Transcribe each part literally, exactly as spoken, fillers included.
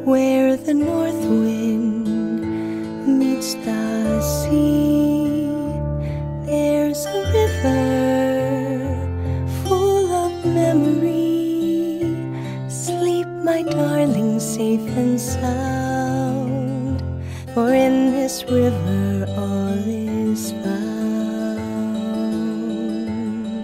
where the north wind meets the sea. There's a river full of memory. Sleep, my darling, safe and sound, for in this river all is found.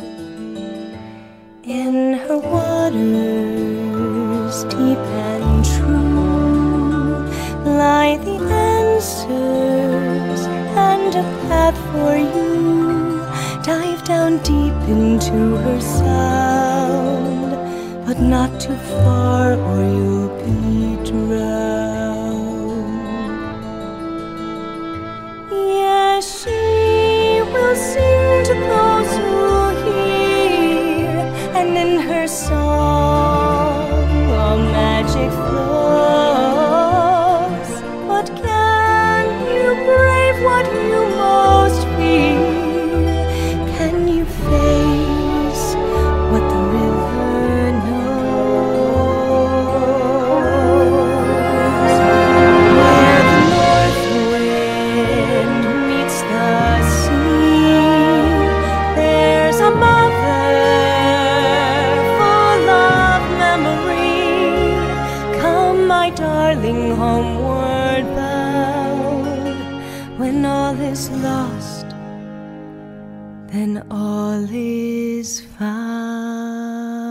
In her waters deep and true lie the answers and a path for you. Dive down deep into her sound, but not too far or you'll be drowned. Yes, she will sing to those who hear, and in her song a magic flows. But can you brave what you most fear? Can you face what the river knows? Where the north wind meets the sea, there's a mother full of memory. Come, my darling, homeward bound. When all is lost, then all is found.